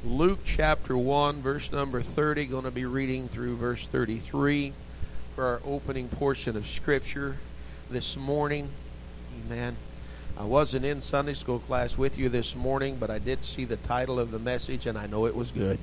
Luke chapter 1, verse number 30. Going to be reading through verse 33 for our opening portion of Scripture this morning. Amen. I wasn't in Sunday school class with you this morning, but I did see the title of the message, and I know it was good.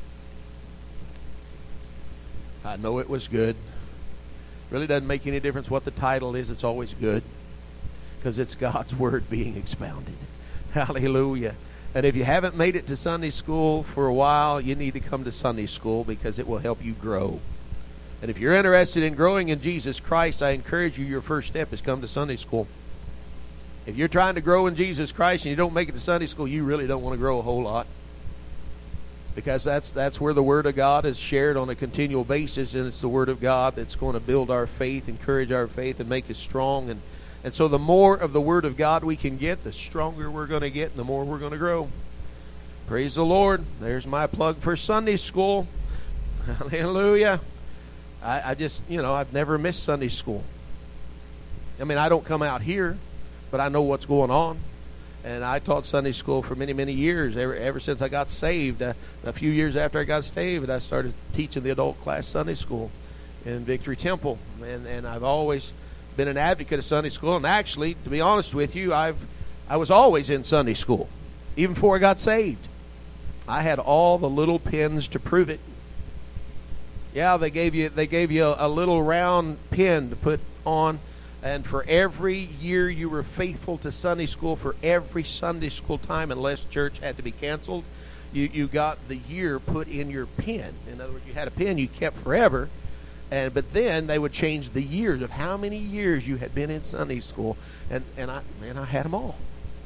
I know it was good. Really doesn't make any difference what the title is. It's always good because it's God's Word being expounded. Hallelujah. And if you haven't made it to Sunday school for a while, you need to come to Sunday school because it will help you grow. And if you're interested in growing in Jesus Christ, I encourage you, your first step is come to Sunday school. If you're trying to grow in Jesus Christ and you don't make it to Sunday school, you really don't want to grow a whole lot. Because that's where the Word of God is shared on a continual basis, and it's the Word of God that's going to build our faith, encourage our faith, and make us strong. And so the more of the Word of God we can get, the stronger we're going to get, and the more we're going to grow. Praise the Lord. There's my plug for Sunday school. Hallelujah. I just, I've never missed Sunday school. I mean, I don't come out here, but I know what's going on. And I taught Sunday school for many, many years, ever since I got saved. A few years after I got saved, I started teaching the adult class Sunday school in Victory Temple. And I've always been an advocate of Sunday school. And actually, to be honest with you, I was always in Sunday school, even before I got saved. I had all the little pins to prove it. Yeah, they gave you a little round pin to put on. And for every year you were faithful to Sunday school, for every Sunday school time, unless church had to be canceled, you got the year put in your pin. In other words, you had a pin you kept forever. But then they would change the years of how many years you had been in Sunday school. And I had them all.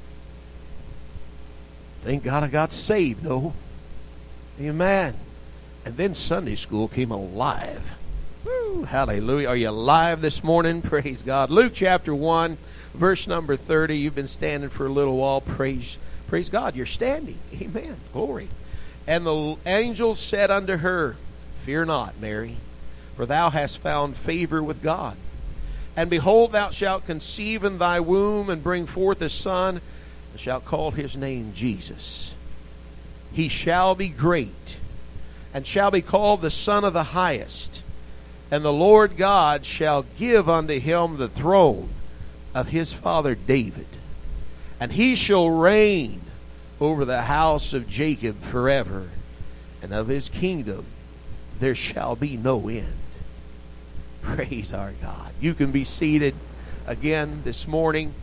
Thank God I got saved, though. Amen. And then Sunday school came alive. Woo, hallelujah. Are you alive this morning? Praise God. Luke chapter 1, verse number 30. You've been standing for a little while. Praise God. You're standing. Amen. Glory. And the angel said unto her, Fear not, Mary, for thou hast found favor with God. And behold, thou shalt conceive in thy womb and bring forth a son, and shalt call his name Jesus. He shall be great, and shall be called the Son of the Highest. And the Lord God shall give unto him the throne of his father David. And he shall reign over the house of Jacob forever. And of his kingdom there shall be no end. Praise our God. You can be seated again this morning.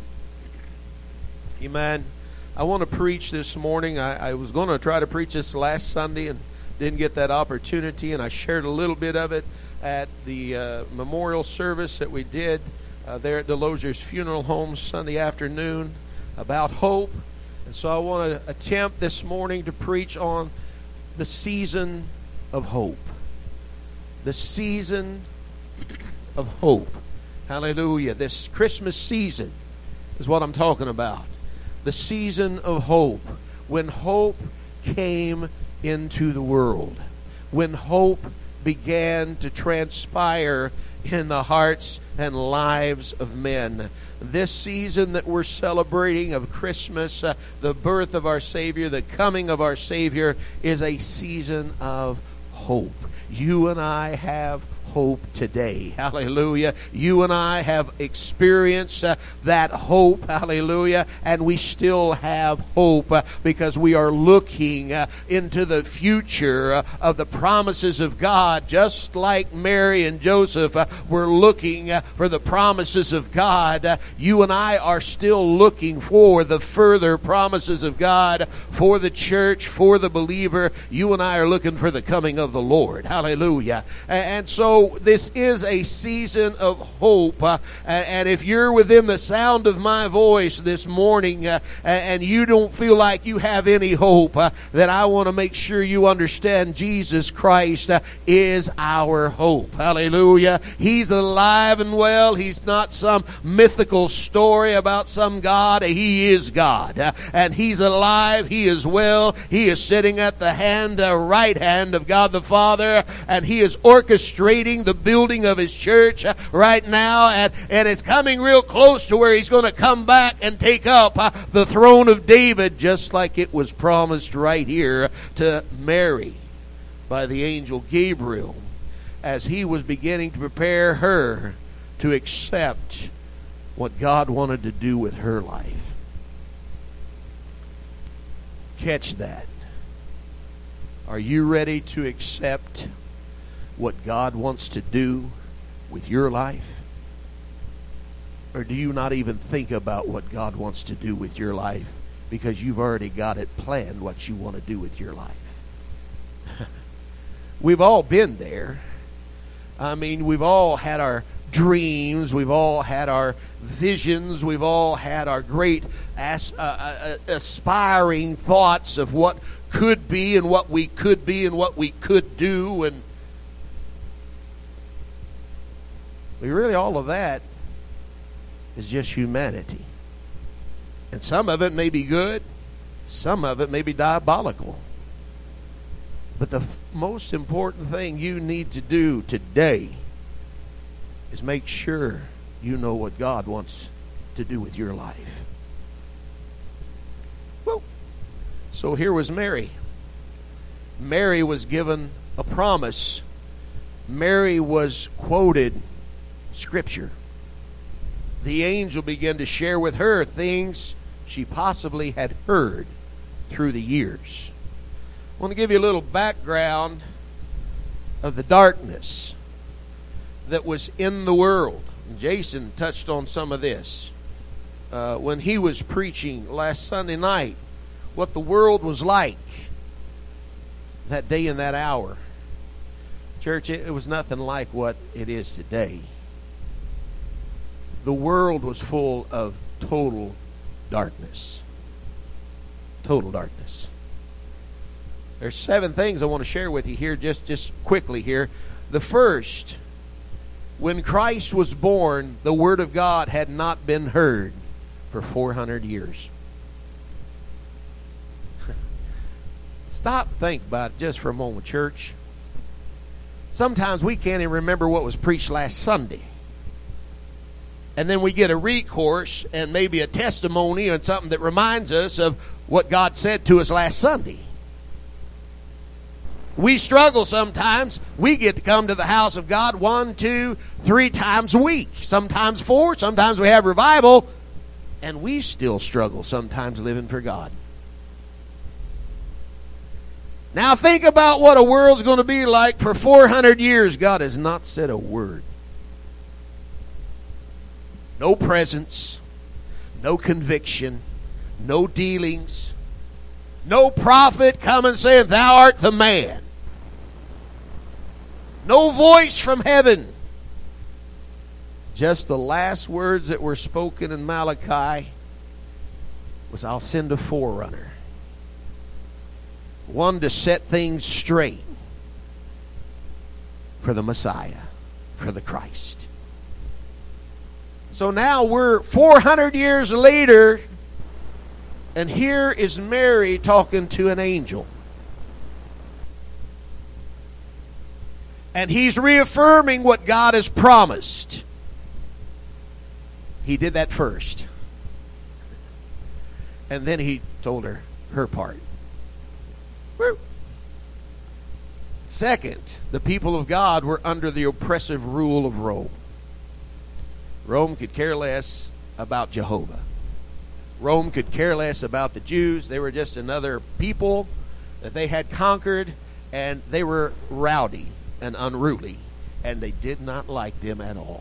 Amen. I want to preach this morning. I was going to try to preach this last Sunday and didn't get that opportunity. And I shared a little bit of it at the memorial service that we did there at Delozier's Funeral Home Sunday afternoon about hope. And so I want to attempt this morning to preach on the season of hope. The season of hope. Hallelujah. This Christmas season is what I'm talking about. The season of hope. When hope came into the world. When hope began to transpire in the hearts and lives of men. This season that we're celebrating of Christmas, the birth of our Savior, the coming of our Savior, is a season of hope. You and I have hope today. Hallelujah. You and I have experienced that hope. Hallelujah. And we still have hope because we are looking into the future of the promises of God, just like Mary and Joseph were looking for the promises of God. You and I are still looking for the further promises of God for the church, for the believer. You and I are looking for the coming of the Lord. Hallelujah. And so this is a season of hope. And if you're within the sound of my voice this morning and you don't feel like you have any hope, then I want to make sure you understand Jesus Christ is our hope. Hallelujah. He's alive and well. He's not some mythical story about some God. He is God. And He's alive. He is well. He is sitting at the right hand of God the Father. And He is orchestrating initiating the building of his church right now, and it's coming real close to where he's going to come back and take up the throne of David, just like it was promised right here to Mary by the angel Gabriel, as he was beginning to prepare her to accept what God wanted to do with her life. Catch that. Are you ready to accept what God wants to do with your life? Or do you not even think about what God wants to do with your life because you've already got it planned what you want to do with your life? We've all been there. I mean, we've all had our dreams. We've all had our visions. We've all had our great aspiring thoughts of what could be and what we could be and what we could do. And really all of that is just humanity. And some of it may be good. Some of it may be diabolical. But the most important thing you need to do today is make sure you know what God wants to do with your life. Well, so here was Mary. Mary was given a promise. Mary was quoted Scripture. The angel began to share with her things she possibly had heard through the years. I want to give you a little background of the darkness that was in the world. Jason touched on some of this when he was preaching last Sunday night, what the world was like that day and that hour. Church, it was nothing like what it is today. The world was full of total darkness. Total darkness. There's 7 things I want to share with you here, just quickly here. The first, when Christ was born, the Word of God had not been heard for 400 years. Stop, think about it just for a moment, church. Sometimes we can't even remember what was preached last Sunday. And then we get a recourse and maybe a testimony and something that reminds us of what God said to us last Sunday. We struggle sometimes. We get to come to the house of God 1, 2, 3 times a week. Sometimes 4. Sometimes we have revival. And we still struggle sometimes living for God. Now think about what a world's going to be like for 400 years. God has not said a word. No presence. No conviction. No dealings. No prophet coming saying, "Thou art the man." No voice from heaven. Just the last words that were spoken in Malachi was, "I'll send a forerunner. One to set things straight for the Messiah, for the Christ." So now we're 400 years later, and here is Mary talking to an angel. And he's reaffirming what God has promised. He did that first. And then he told her her part. Woo. Second, the people of God were under the oppressive rule of Rome. Rome could care less about Jehovah. Rome could care less about the Jews. They were just another people that they had conquered, and they were rowdy and unruly, and they did not like them at all.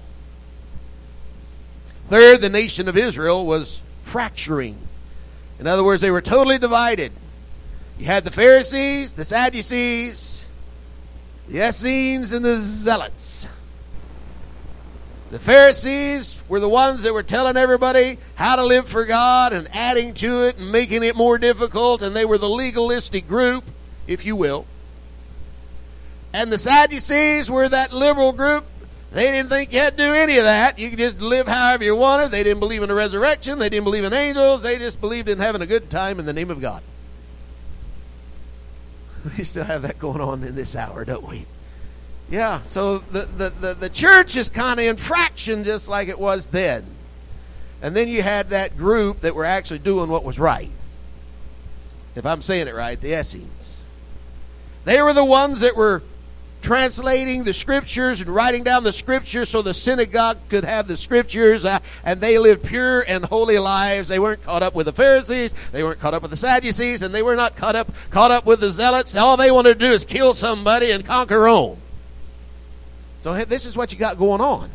Third, the nation of Israel was fracturing. In other words, they were totally divided. You had the Pharisees, the Sadducees, the Essenes, and the Zealots. The Pharisees were the ones that were telling everybody how to live for God and adding to it and making it more difficult, and they were the legalistic group, if you will. And the Sadducees were that liberal group. They didn't think you had to do any of that. You could just live however you wanted. They didn't believe in the resurrection. They didn't believe in angels. They just believed in having a good time in the name of God. We still have that going on in this hour, don't we? Yeah, so the church is kind of in fraction just like it was then. And then you had that group that were actually doing what was right. If I'm saying it right, the Essenes. They were the ones that were translating the scriptures and writing down the scriptures so the synagogue could have the scriptures, and they lived pure and holy lives. They weren't caught up with the Pharisees, they weren't caught up with the Sadducees, and they were not caught up with the Zealots. All they wanted to do is kill somebody and conquer Rome. So this is what you got going on.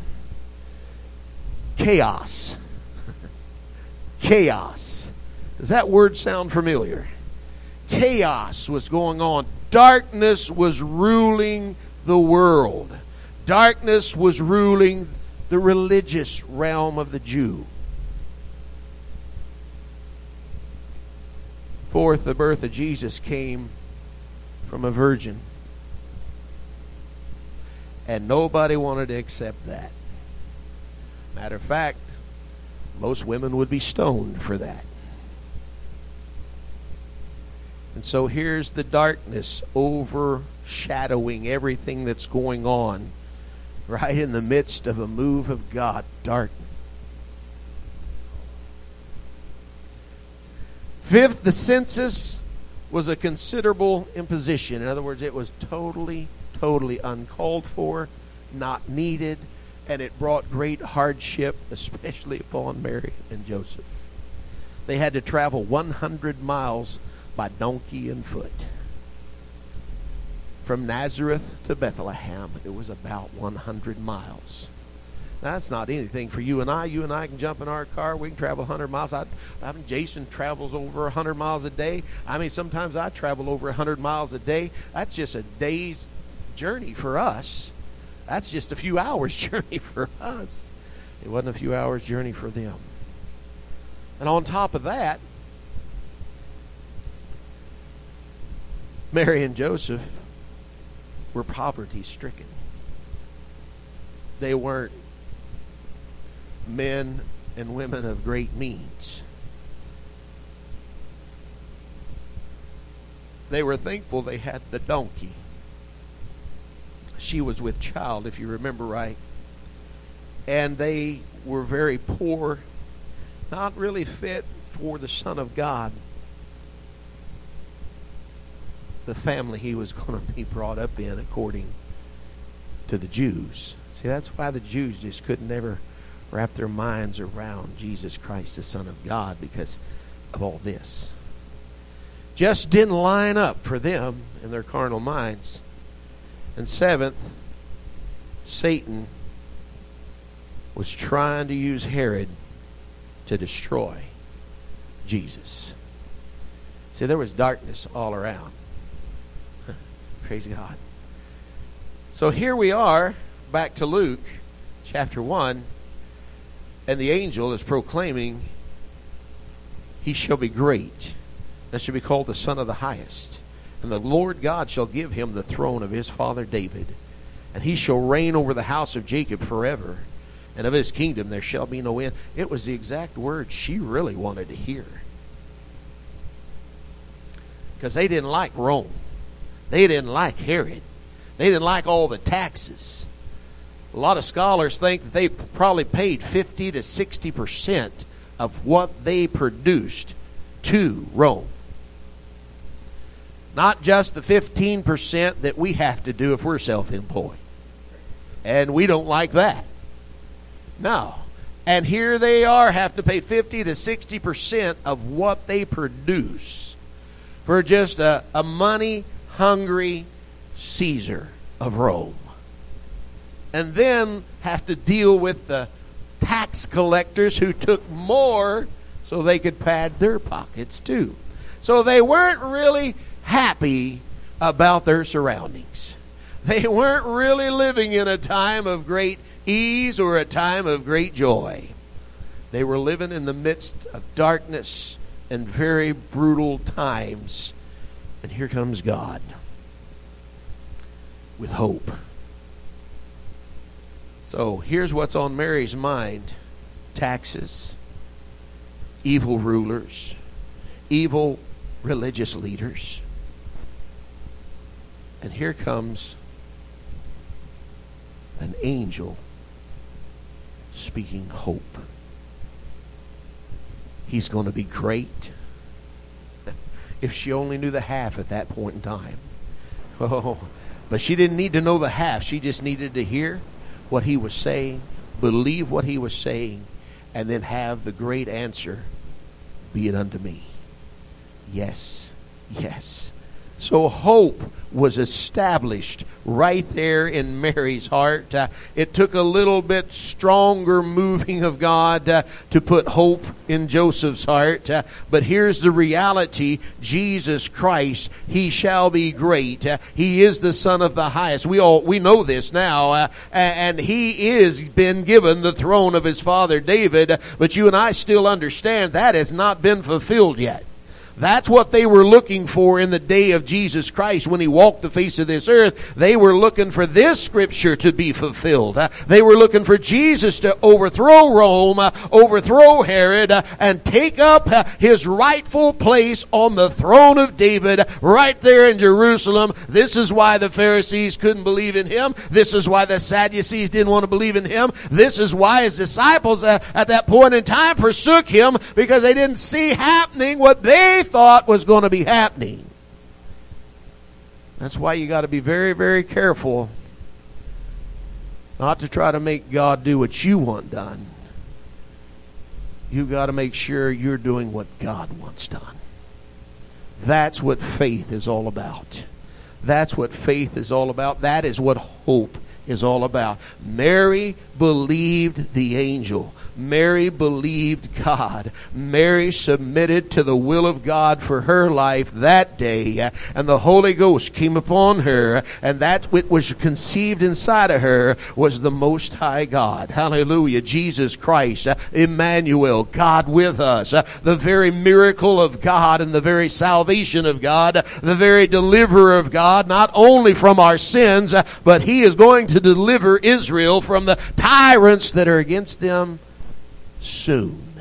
Chaos. Chaos. Does that word sound familiar? Chaos was going on. Darkness was ruling the world. Darkness was ruling the religious realm of the Jew. Fourth, the birth of Jesus came from a virgin. And nobody wanted to accept that. Matter of fact, most women would be stoned for that. And so here's the darkness overshadowing everything that's going on, right in the midst of a move of God. Darkness. Fifth, the census was a considerable imposition. In other words, it was totally uncalled for, not needed, and it brought great hardship, especially upon Mary and Joseph. They had to travel 100 miles by donkey and foot. From Nazareth to Bethlehem, it was about 100 miles. Now, that's not anything for you and I. You and I can jump in our car. We can travel 100 miles. Jason travels over 100 miles a day. Sometimes I travel over 100 miles a day. That's just a day's journey for us. That's just a few hours journey for us. It wasn't a few hours journey for them. And on top of that, Mary and Joseph were poverty-stricken. They weren't men and women of great means. They were thankful they had the donkey. She was with child, if you remember right. And they were very poor, not really fit for the Son of God, the family he was going to be brought up in according to the Jews. See, that's why the Jews just could never wrap their minds around Jesus Christ, the Son of God, because of all this. Just didn't line up for them in their carnal minds. And seventh, Satan was trying to use Herod to destroy Jesus. See, there was darkness all around. Praise God. So here we are, back to Luke chapter 1, and the angel is proclaiming, he shall be great, and shall be called the Son of the Highest. And the Lord God shall give him the throne of his father David, and he shall reign over the house of Jacob forever, and of his kingdom there shall be no end. It was the exact word she really wanted to hear. Because they didn't like Rome. They didn't like Herod. They didn't like all the taxes. A lot of scholars think that they probably paid 50 to 60% of what they produced to Rome. Not just the 15% that we have to do if we're self-employed. And we don't like that. No. And here they are, have to pay 50 to 60% of what they produce for just a money-hungry Caesar of Rome. And then have to deal with the tax collectors who took more so they could pad their pockets too. So they weren't really happy about their surroundings. They weren't really living in a time of great ease or a time of great joy. They were living in the midst of darkness and very brutal times. And here comes God with hope. So here's what's on Mary's mind: taxes, evil rulers, evil religious leaders. And here comes An angel speaking hope. He's going to be great. If she only knew the half at that point in time. Oh, but she didn't need to know the half. She just needed to hear what he was saying, believe what he was saying, and then have the great answer, be it unto me. Yes, yes. So hope was established right there in Mary's heart. It took a little bit stronger moving of God to put hope in Joseph's heart. But here's the reality. Jesus Christ, He shall be great. He is the Son of the Highest. We know this now. And He is been given the throne of His father David. But you and I still understand that has not been fulfilled yet. That's what they were looking for in the day of Jesus Christ when He walked the face of this earth. They were looking for this scripture to be fulfilled. They were looking for Jesus to overthrow Rome, overthrow Herod, and take up His rightful place on the throne of David right there in Jerusalem. This is why the Pharisees couldn't believe in Him. This is why the Sadducees didn't want to believe in Him. This is why His disciples at that point in time forsook Him, because they didn't see happening what they thought was going to be happening. That's why you got to be very, very careful not to try to make God do what you want done. You've got to make sure you're doing what God wants done. That's what faith is all about. That's what faith is all about. That is what hope is all about. Mary believed the angel. Mary believed God. Mary submitted to the will of God for her life that day, and the Holy Ghost came upon her, and that which was conceived inside of her was the Most High God. Hallelujah. Jesus Christ, Emmanuel, God with us, the very miracle of God and the very salvation of God, the very deliverer of God, not only from our sins, but He is going to deliver Israel from the tyrants that are against them soon.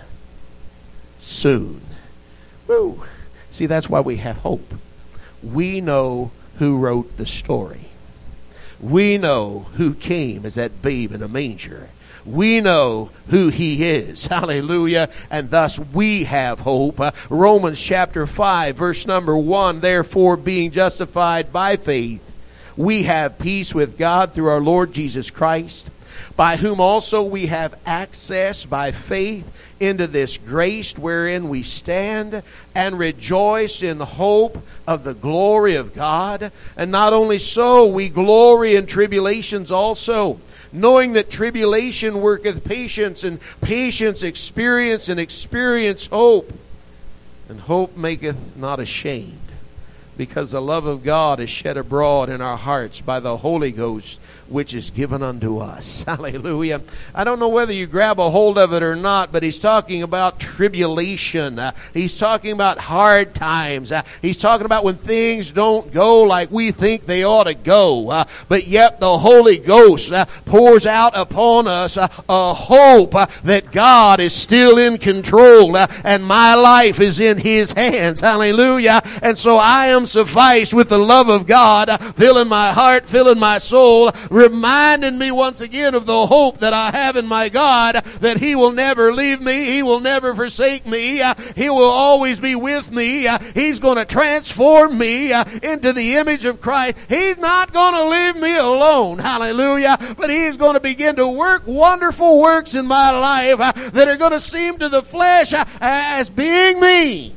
Soon. Woo. See, that's why we have hope. We know who wrote the story. We know who came as that babe in a manger. We know who He is. Hallelujah. And thus we have hope. Romans chapter 5, verse number 1, therefore being justified by faith, we have peace with God through our Lord Jesus Christ, by whom also we have access by faith into this grace wherein we stand, and rejoice in hope of the glory of God. And not only so, we glory in tribulations also, knowing that tribulation worketh patience, and patience experience, and experience hope. And hope maketh not ashamed, because the love of God is shed abroad in our hearts by the Holy Ghost, which is given unto us. Hallelujah. I don't know whether you grab a hold of it or not, but he's talking about tribulation. He's talking about hard times. He's talking about when things don't go like we think they ought to go. But yet the Holy Ghost pours out upon us a hope that God is still in control and my life is in His hands. Hallelujah. And so I am sufficed with the love of God filling my heart, filling my soul, reminding me once again of the hope that I have in my God, that He will never leave me, He will never forsake me, He will always be with me, He's going to transform me into the image of Christ. He's not going to leave me alone, hallelujah, but He's going to begin to work wonderful works in my life that are going to seem to the flesh as being mean.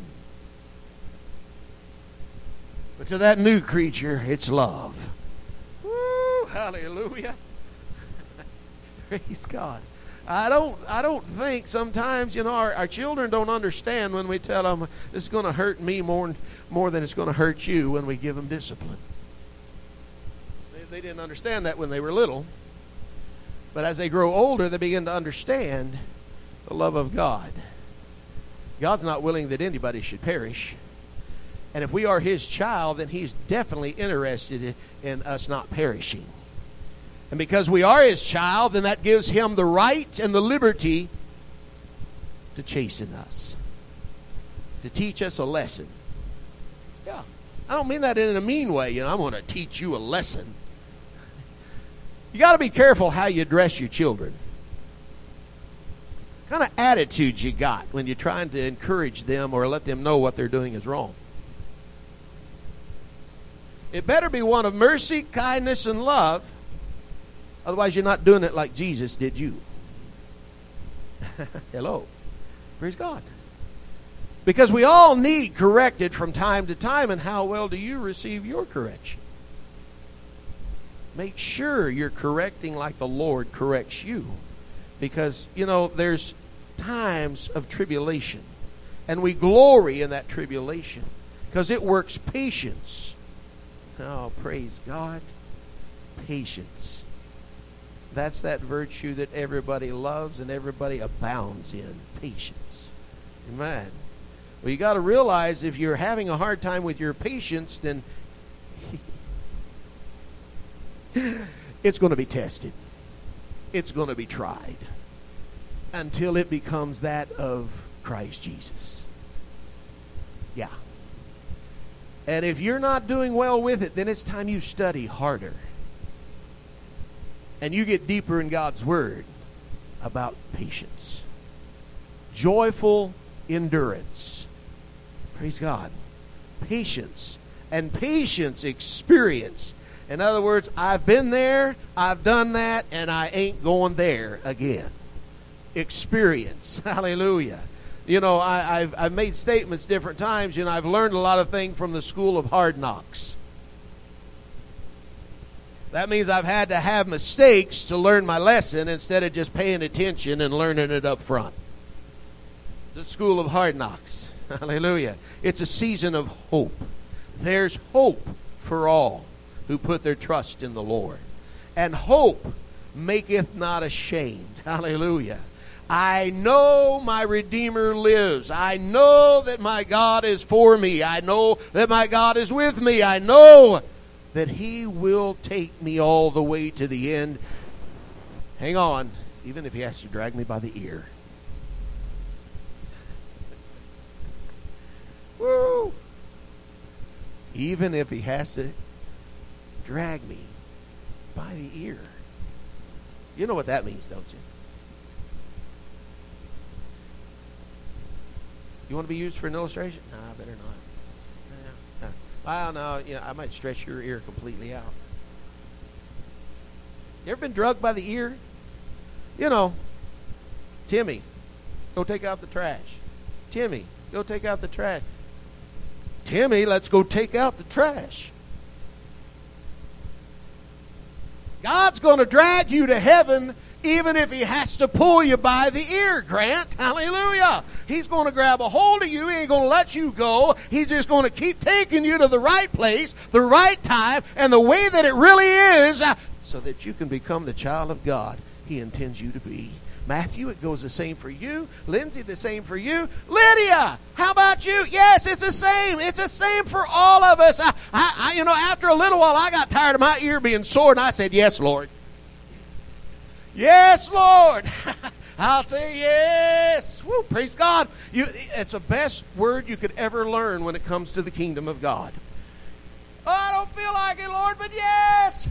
But to that new creature, it's love. Hallelujah. Praise God. I don't think sometimes, our children don't understand when we tell them it's going to hurt me more than it's going to hurt you when we give them discipline. They didn't understand that when they were little. But as they grow older, they begin to understand the love of God. God's not willing that anybody should perish. And if we are His child, then He's definitely interested in us not perishing. And because we are His child, then that gives Him the right and the liberty to chasten us, to teach us a lesson. Yeah, I don't mean that in a mean way. I'm going to teach you a lesson. You got to be careful how you address your children. What kind of attitude you got when you're trying to encourage them or let them know what they're doing is wrong. It better be one of mercy, kindness, and love. Otherwise, you're not doing it like Jesus did you. Hello. Praise God. Because we all need corrected from time to time, and how well do you receive your correction? Make sure you're correcting like the Lord corrects you. Because, there's times of tribulation. And we glory in that tribulation. Because it works patience. Oh, praise God. Patience. That's that virtue that everybody loves and everybody abounds in. Patience. Amen. Well, you got to realize if you're having a hard time with your patience, then it's going to be tested. It's going to be tried until it becomes that of Christ Jesus. Yeah. And if you're not doing well with it, then it's time you study harder. And you get deeper in God's Word about patience. Joyful endurance. Praise God. Patience. And patience experience. In other words, I've been there, I've done that, and I ain't going there again. Experience. Hallelujah. I've made statements different times, I've learned a lot of things from the school of hard knocks. That means I've had to have mistakes to learn my lesson instead of just paying attention and learning it up front. The school of hard knocks. Hallelujah. It's a season of hope. There's hope for all who put their trust in the Lord. And hope maketh not ashamed. Hallelujah. I know my Redeemer lives. I know that my God is for me. I know that my God is with me. I know that He will take me all the way to the end. Hang on, even if He has to drag me by the ear. Woo! Even if He has to drag me by the ear. You know what that means, don't you? You want to be used for an illustration? No, I better not. Well, no, I might stretch your ear completely out. You ever been drugged by the ear? Timmy, go take out the trash. Timmy, go take out the trash. Timmy, let's go take out the trash. God's going to drag you to heaven even if He has to pull you by the ear, Grant. Hallelujah. He's going to grab a hold of you. He ain't going to let you go. He's just going to keep taking you to the right place, the right time, and the way that it really is, so that you can become the child of God He intends you to be. Matthew, it goes the same for you. Lindsay, the same for you. Lydia, how about you? Yes, it's the same. It's the same for all of us. After a little while, I got tired of my ear being sore, and I said, yes, Lord. Yes, Lord. I'll say yes. Woo, praise God. It's the best word you could ever learn when it comes to the kingdom of God. Oh, I don't feel like it, Lord, but yes.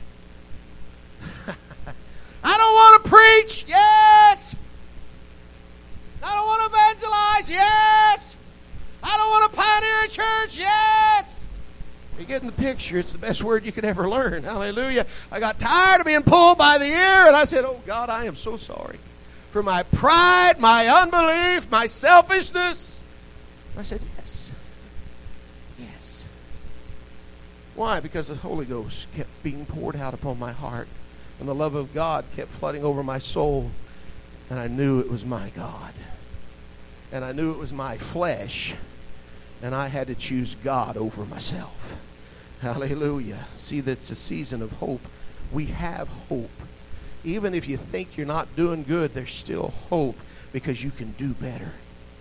I don't want to preach. Yes. I don't want to evangelize. Yes. I don't want to pioneer a church. Yes. You get in the picture. It's the best word you could ever learn. Hallelujah. I got tired of being pulled by the ear, and I said, oh, God, I am so sorry for my pride, my unbelief, my selfishness. I said, yes. Yes. Why? Because the Holy Ghost kept being poured out upon my heart, and the love of God kept flooding over my soul, and I knew it was my God. And I knew it was my flesh, and I had to choose God over myself. Hallelujah. See, that's a season of hope. We have hope. Even if you think you're not doing good, there's still hope because you can do better.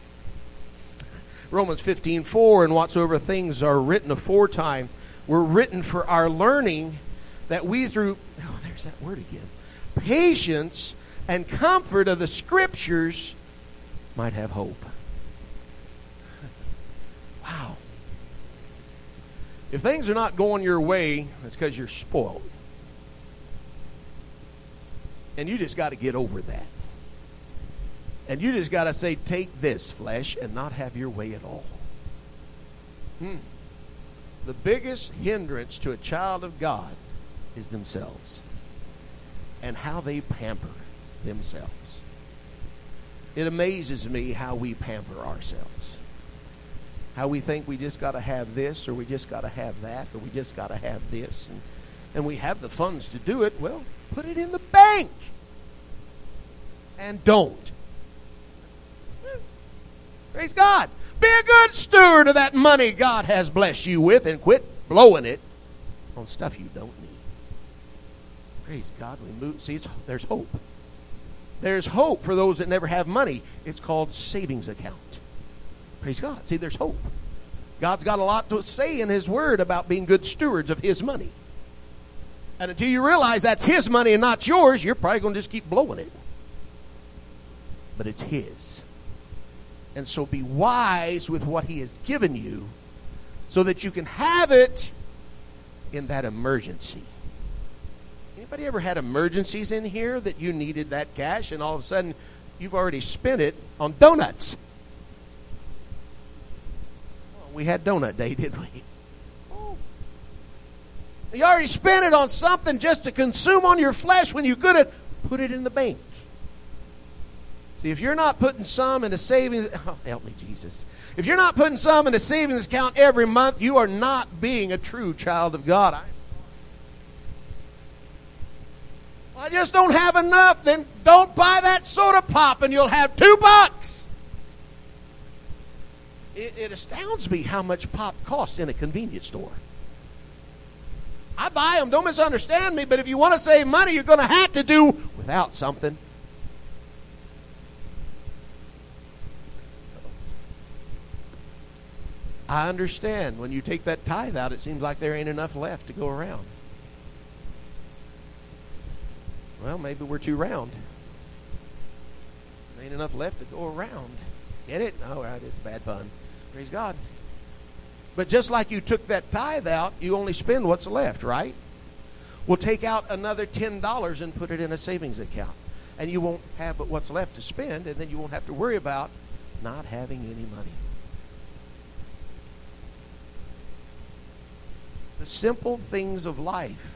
Romans 15:4, and whatsoever things are written aforetime were written for our learning, that we through, there's that word again, patience and comfort of the Scriptures might have hope. Wow. If things are not going your way, it's because you're spoiled. And you just got to get over that. And you just got to say, take this, flesh, and not have your way at all. The biggest hindrance to a child of God is themselves and how they pamper themselves. It amazes me how we pamper ourselves. How we think we just got to have this, or we just got to have that, or we just got to have this. And we have the funds to do it. Well, put it in the bank. And don't. Praise God. Be a good steward of that money God has blessed you with, and quit blowing it on stuff you don't need. Praise God. There's hope. There's hope for those that never have money. It's called savings account. Praise God. See, there's hope. God's got a lot to say in His Word about being good stewards of His money. And until you realize that's His money and not yours, you're probably going to just keep blowing it. But it's His. And so be wise with what He has given you so that you can have it in that emergency. Anybody ever had emergencies in here that you needed that cash and all of a sudden you've already spent it on donuts? Well, we had donut day, didn't we? Oh. You already spent it on something just to consume on your flesh when you could have put it in the bank. See, if you're not putting some in a savings... Oh, help me, Jesus. If you're not putting some in a savings account every month, you are not being a true child of God. I just don't have enough. Then don't buy that soda pop and you'll have $2. It astounds me how much pop costs in a convenience store. I buy them. Don't misunderstand me. But if you want to save money, you're going to have to do without something. I understand when you take that tithe out, it seems like there ain't enough left to go around. Well, maybe we're too round. There ain't enough left to go around. Get it? All right, it's a bad pun. Praise God. But just like you took that tithe out, you only spend what's left, right? We'll take out another $10 and put it in a savings account. And you won't have but what's left to spend, and then you won't have to worry about not having any money. The simple things of life.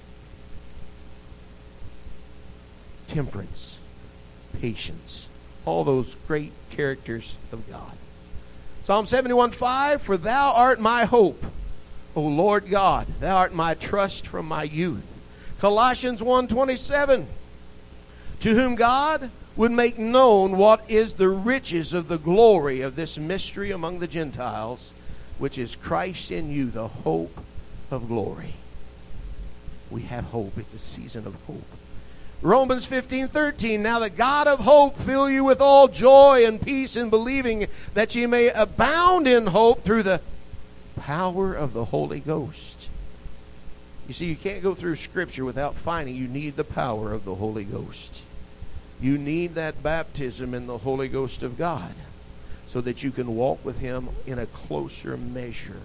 Temperance, patience, all those great characters of God. Psalm 71:5, for thou art my hope, O Lord God, thou art my trust from my youth. Colossians 1:27, to whom God would make known what is the riches of the glory of this mystery among the Gentiles, which is Christ in you, the hope of glory. We have hope. It's a season of hope. Romans 15:13, now the God of hope fill you with all joy and peace in believing, that ye may abound in hope through the power of the Holy Ghost. You see, you can't go through Scripture without finding you need the power of the Holy Ghost. You need that baptism in the Holy Ghost of God so that you can walk with Him in a closer measure.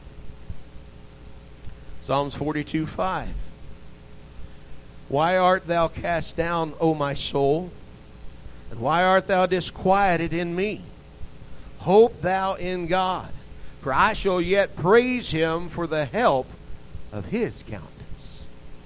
Psalms 42:5. Why art thou cast down, O my soul? And why art thou disquieted in me? Hope thou in God, for I shall yet praise Him for the help of His countenance.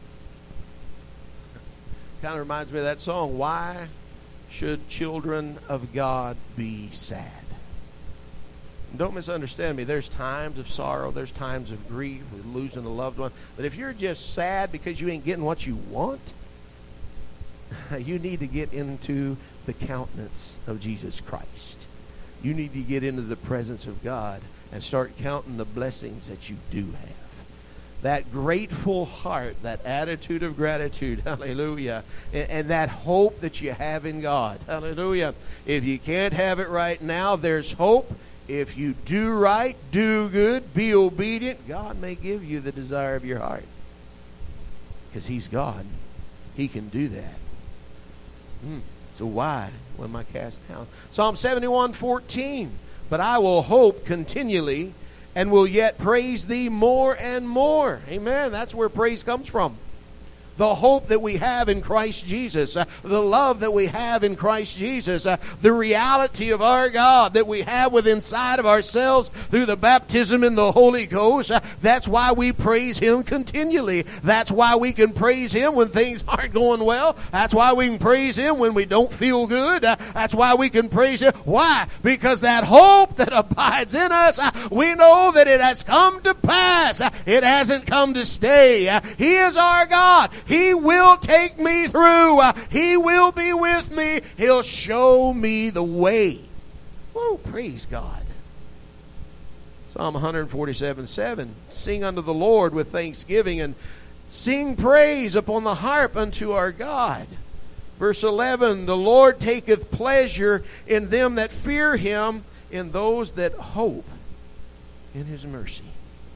Kind of reminds me of that song, why should children of God be sad? Don't misunderstand me. There's times of sorrow. There's times of grief. We're losing a loved one. But if you're just sad because you ain't getting what you want, you need to get into the countenance of Jesus Christ. You need to get into the presence of God and start counting the blessings that you do have. That grateful heart, that attitude of gratitude, hallelujah, and that hope that you have in God, hallelujah. If you can't have it right now, there's hope. If you do right, do good, be obedient, God may give you the desire of your heart. Because He's God. He can do that. So why am I cast down? Psalm 71:14. But I will hope continually and will yet praise Thee more and more. Amen. That's where praise comes from. the hope that we have in Christ Jesus, the love that we have in Christ Jesus, the reality of our God that we have within inside of ourselves through the baptism in the Holy Ghost. That's why we praise Him continually. That's why we can praise Him when things aren't going well. That's why we can praise Him when we don't feel good. That's why we can praise Him. Why? Because that hope that abides in us, we know that it has come to pass. It hasn't come to stay. He is our God. He will take me through. He will be with me. He'll show me the way. Woo, praise God. Psalm 147:7. Sing unto the Lord with thanksgiving, and sing praise upon the harp unto our God. Verse 11. The Lord taketh pleasure in them that fear Him, in those that hope in His mercy.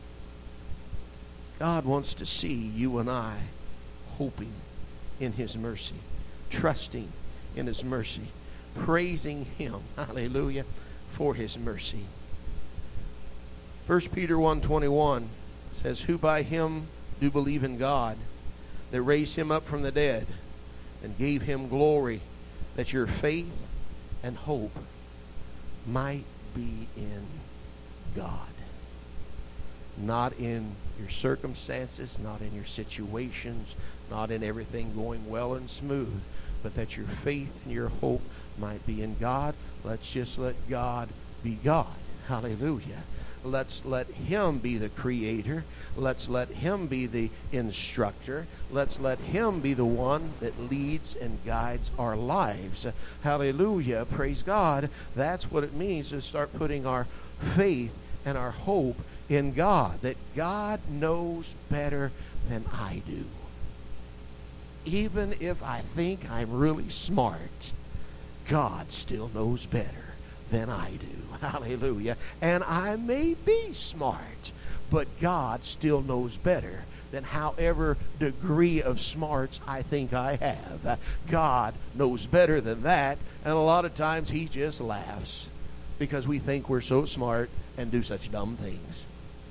God wants to see you and I hoping in His mercy, trusting in His mercy, praising Him, hallelujah, for His mercy. 1 Peter 1:21 says, who by Him do believe in God, that raised Him up from the dead, and gave Him glory, that your faith and hope might be in God. Not in your circumstances, not in your situations, not in everything going well and smooth, but that your faith and your hope might be in God. Let's just let God be God. Hallelujah. Let's let Him be the creator. Let's let Him be the instructor. Let's let Him be the one that leads and guides our lives. Hallelujah. Praise God. That's what it means to start putting our faith and our hope in God. That God knows better than I do. Even if I think I'm really smart, God still knows better than I do. Hallelujah. And I may be smart, but God still knows better than however degree of smarts I think I have. God knows better than that, and a lot of times He just laughs because we think we're so smart and do such dumb things.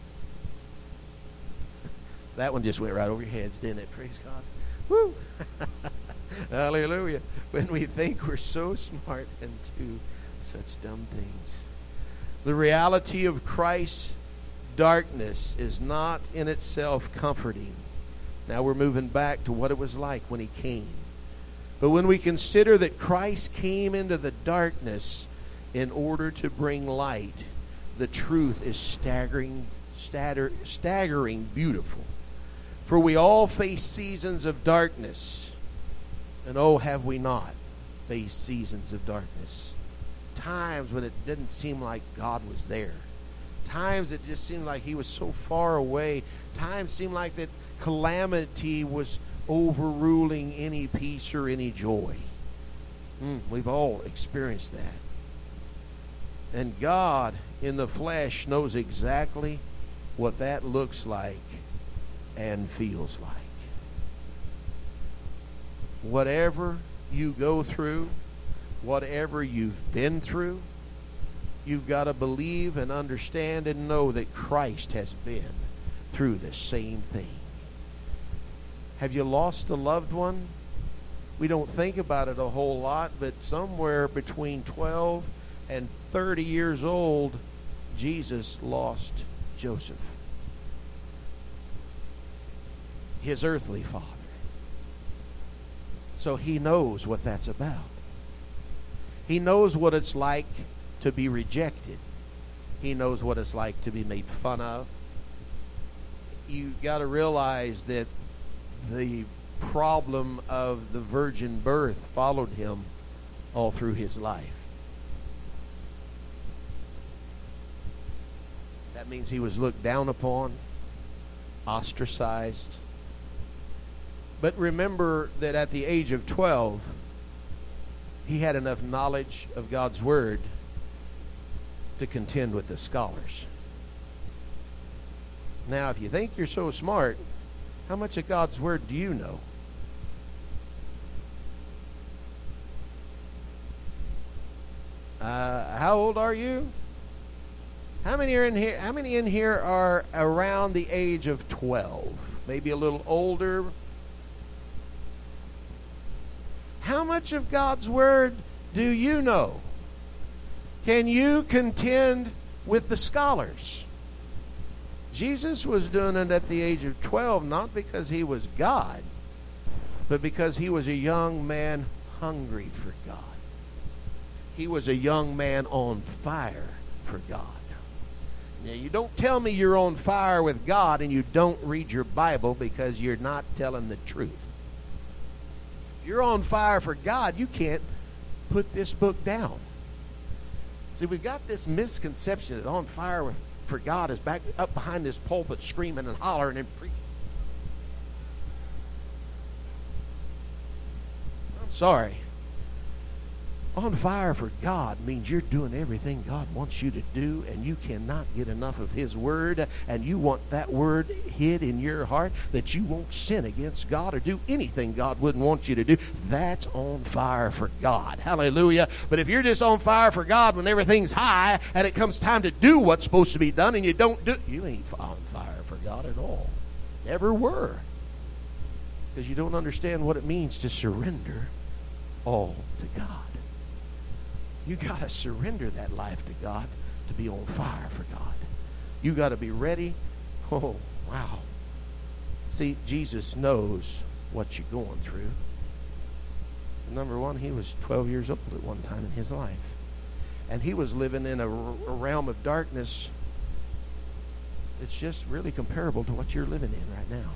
That one just went right over your heads, didn't it? Praise God. Woo! Hallelujah. When we think we're so smart and do such dumb things. The reality of Christ's darkness is not in itself comforting. Now we're moving back to what it was like when He came. But when we consider that Christ came into the darkness in order to bring light, the truth is staggering beautiful. For we all face seasons of darkness. And oh, have we not faced seasons of darkness? Times when it didn't seem like God was there. Times it just seemed like He was so far away. Times seemed like that calamity was overruling any peace or any joy. We've all experienced that. And God in the flesh knows exactly what that looks like and feels like. Whatever you go through, whatever you've been through, you've got to believe and understand and know that Christ has been through the same thing. Have you lost a loved one? We don't think about it a whole lot, but somewhere between 12 and 30 years old, Jesus lost Joseph, his earthly father. So He knows what that's about. He knows what it's like to be rejected. He knows what it's like to be made fun of. You've got to realize that the problem of the virgin birth followed Him all through His life. That means He was looked down upon, ostracized. But remember that at the age of 12, he had enough knowledge of God's Word to contend with the scholars. Now, if you think you're so smart, how much of God's Word do you know? How old are you? How many are in here? How many in here are around the age of 12? Maybe a little older. How much of God's Word do you know? Can you contend with the scholars? Jesus was doing it at the age of 12, not because he was God, but because he was a young man hungry for God. He was a young man on fire for God. Now, you don't tell me you're on fire with God and you don't read your Bible, because you're not telling the truth. If you're on fire for God, you can't put this book down. See, we've got this misconception that on fire for God is back up behind this pulpit screaming and hollering and preaching. I'm sorry. On fire for God means you're doing everything God wants you to do, and you cannot get enough of His Word, and you want that Word hid in your heart that you won't sin against God or do anything God wouldn't want you to do. That's on fire for God. Hallelujah. But if you're just on fire for God when everything's high and it comes time to do what's supposed to be done and you don't do it, you ain't on fire for God at all. Never were. Because you don't understand what it means to surrender all to God. You got to surrender that life to God to be on fire for God. You got to be ready. Oh, wow. See, Jesus knows what you're going through. Number one, he was 12 years old at one time in his life. And he was living in a realm of darkness that's just really comparable to what you're living in right now.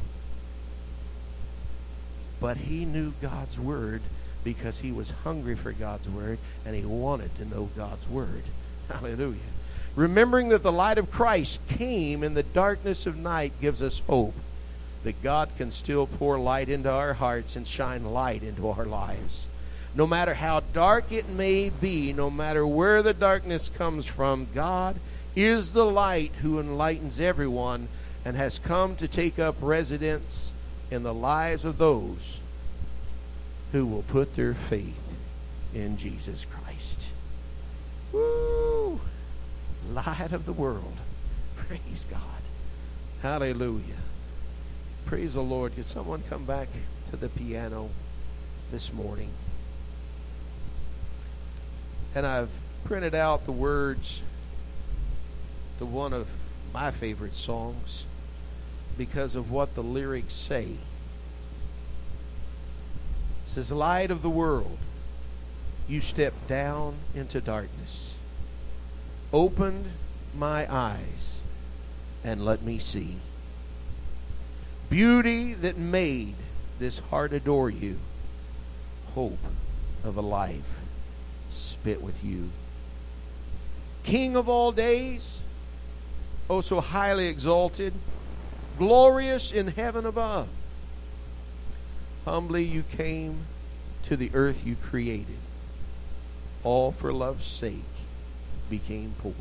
But he knew God's Word, because he was hungry for God's Word and he wanted to know God's Word. Hallelujah. Remembering that the light of Christ came in the darkness of night gives us hope that God can still pour light into our hearts and shine light into our lives. No matter how dark it may be, no matter where the darkness comes from, God is the light who enlightens everyone and has come to take up residence in the lives of those who will put their faith in Jesus Christ. Woo! Light of the world. Praise God. Hallelujah. Praise the Lord. Could someone come back to the piano this morning? And I've printed out the words to one of my favorite songs because of what the lyrics say. It says, light of the world, you stepped down into darkness, opened my eyes, and let me see beauty that made this heart adore you, hope of a life spit with you. King of all days, oh so highly exalted, glorious in heaven above. Humbly you came to the earth you created. All for love's sake became poor.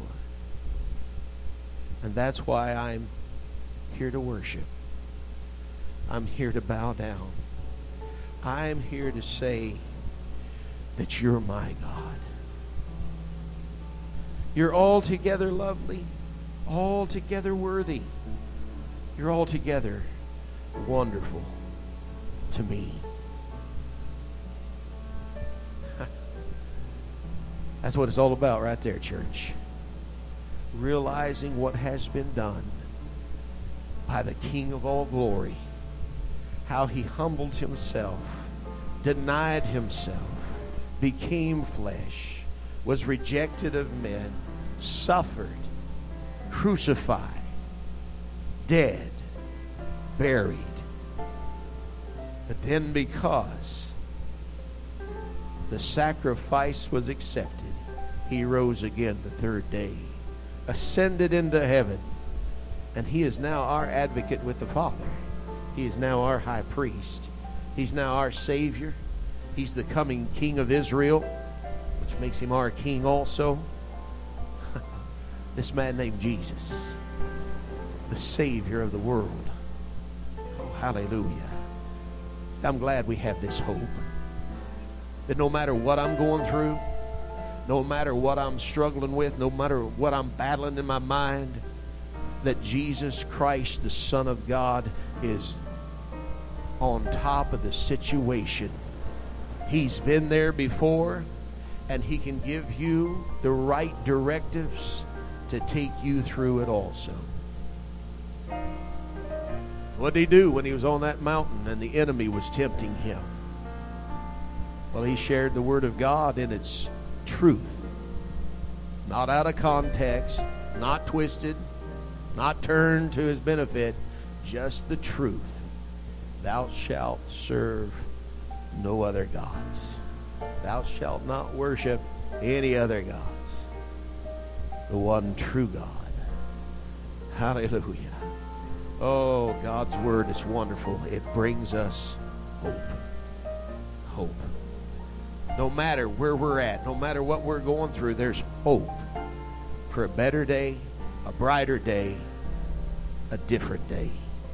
And that's why I'm here to worship. I'm here to bow down. I'm here to say that you're my God. You're altogether lovely, altogether worthy. You're altogether wonderful to me. That's what it's all about right there, church. Realizing what has been done by the King of all glory. How he humbled himself, denied himself, became flesh, was rejected of men, suffered, crucified, dead, buried. But then because the sacrifice was accepted, he rose again the third day, ascended into heaven, and he is now our advocate with the Father. He is now our high priest. He's now our Savior. He's the coming King of Israel, which makes him our King also. This man named Jesus, the Savior of the world. Oh, hallelujah. I'm glad we have this hope. That no matter what I'm going through, no matter what I'm struggling with, no matter what I'm battling in my mind, that Jesus Christ, the Son of God, is on top of the situation. He's been there before, and He can give you the right directives to take you through it also. What did He do when He was on that mountain and the enemy was tempting Him? Well, He shared the Word of God in its truth. Not out of context, not twisted, not turned to His benefit, just the truth. Thou shalt serve no other gods. Thou shalt not worship any other gods. The one true God. Hallelujah. Oh, God's Word is wonderful. It brings us hope. Hope. No matter where we're at, no matter what we're going through, there's hope for a better day, a brighter day, a different day.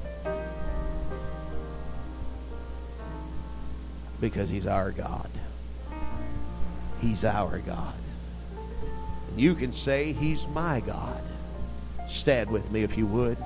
Because He's our God. He's our God. And you can say, He's my God. Stand with me if you would.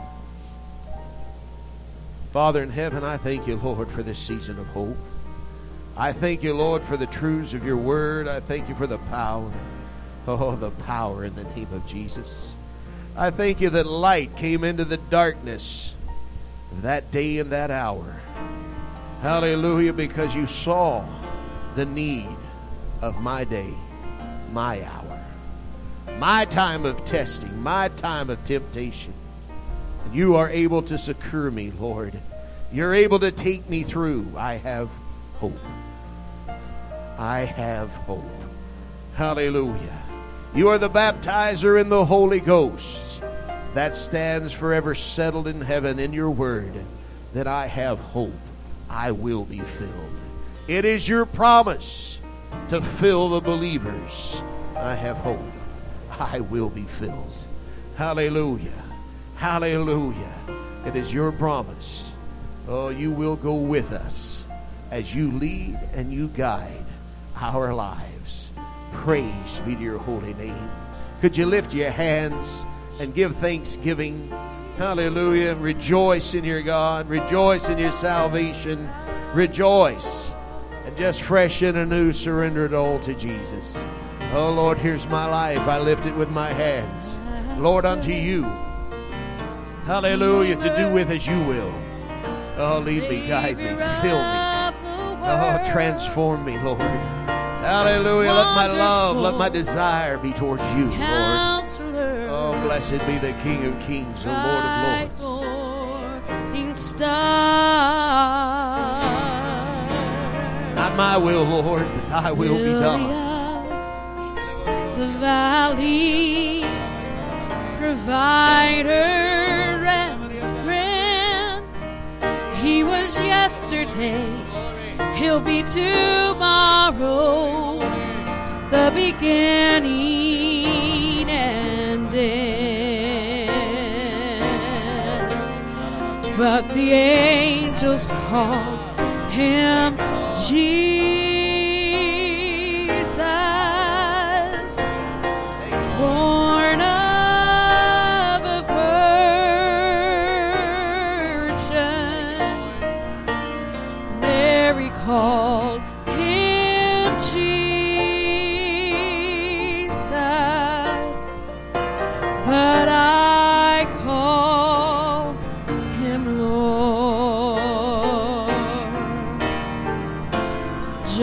Father in heaven, I thank you, Lord, for this season of hope. I thank you, Lord, for the truths of your word. I thank you for the power. Oh, the power in the name of Jesus. I thank you that light came into the darkness of that day and that hour. Hallelujah, because you saw the need of my day, my hour, my time of testing, my time of temptation. And you are able to succor me, Lord. You're able to take me through. I have hope. I have hope. Hallelujah. You are the baptizer in the Holy Ghost that stands forever settled in heaven in your word that I have hope. I will be filled. It is your promise to fill the believers. I have hope. I will be filled. Hallelujah. Hallelujah. It is your promise. Oh, you will go with us as you lead and you guide our lives. Praise be to your holy name. Could you lift your hands and give thanksgiving? Hallelujah. Rejoice in your God. Rejoice in your salvation. Rejoice. And just fresh and anew surrender it all to Jesus. Oh, Lord, here's my life. I lift it with my hands. Lord, unto you. Hallelujah. To do with as you will. Oh, lead me, guide me, fill me. Oh, transform me, Lord. Hallelujah. Let my love, let my desire be towards you, Lord. Oh, blessed be the King of Kings, the Lord of Lords. Not my will, Lord, but thy will be done. The valley provider and friend. He was yesterday, he'll be tomorrow, the beginning and end. But the angels call him Jesus.